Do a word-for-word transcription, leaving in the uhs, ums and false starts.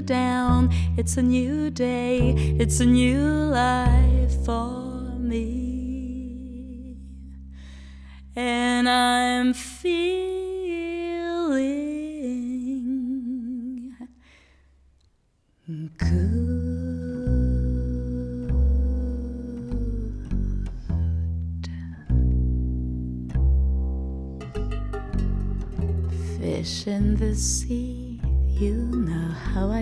down. It's a new day, it's a new life for me, and I'm feeling good. Fish in the sea, you know how I